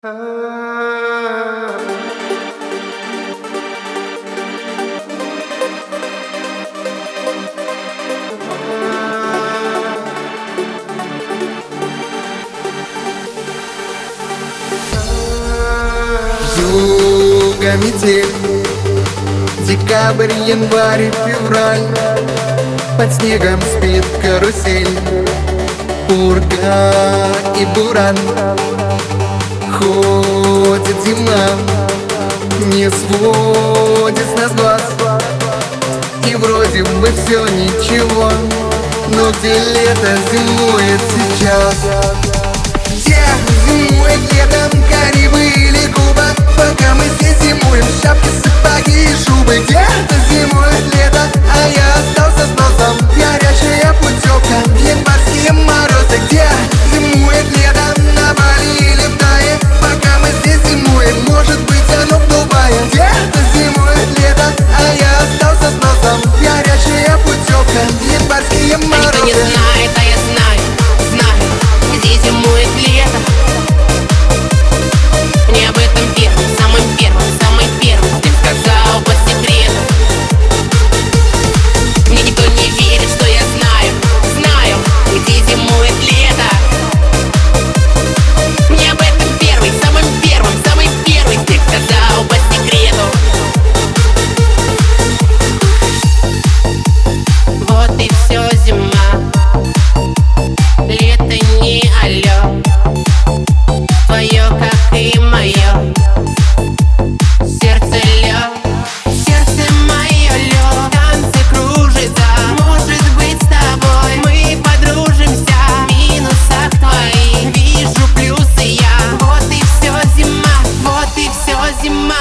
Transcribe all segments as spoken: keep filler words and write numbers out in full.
Юга, метель, декабрь, январь и февраль. Под снегом спит карусель, пурга и буран. Ходит зима, не сводит с нас глаз. И вроде бы все ничего, но где лето зимует сейчас? Где зимует летом Карибы или Куба? Пока мы здесь зимуем, шапки, сапоги и шубы. Где-то зимует лето, а я остался с носом. Горячая путевка, январские морозы. Где зимует лето, на Бали или в Тае? Пока мы здесь зимуем, может быть оно в Дубае. Где-то зимует лето, а я остался с носом. Горячая путевка, январские морозы. Никто не знает, а я знаю, знаю, где зимует лето. Мне об этом первым, самым первым, самый первым ты сказал по секрету. Мне никто не верит, что я знаю, знаю, где зимует лето. Мне об этом первый, самым первым, самый первый ты сказал по секрету. Вот и все, зима, лето не алё, твое, как и мое. Сердце лёд, сердце мое лёд, танцы кружится. Может быть, с тобой мы подружимся. В минусах твоих вижу плюсы я. Вот и все, зима, вот и все, зима.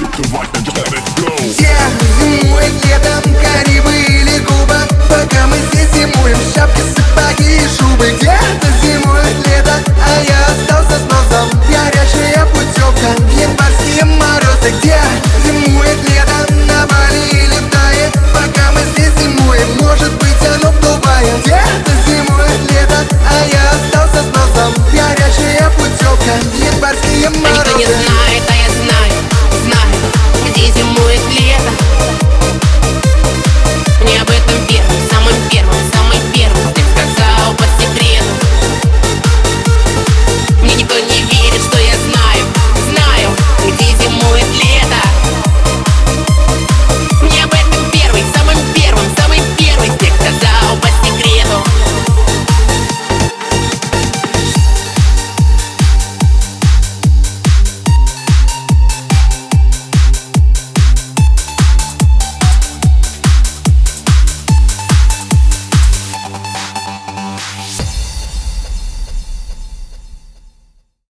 Где зимует летом Карибы или Куба? Пока мы здесь зимуем, шапки, сапоги и шубы. Где-то зимует лето, а я остался с носом. Горячая путевка, январские морозы. Где зимует лето, на Бали или в Тае? Пока мы здесь зимуем, может быть оно в Дубае. Где-то зимует лето, а я остался с носом. Горячая путевка, январские Никто не морозы. знает.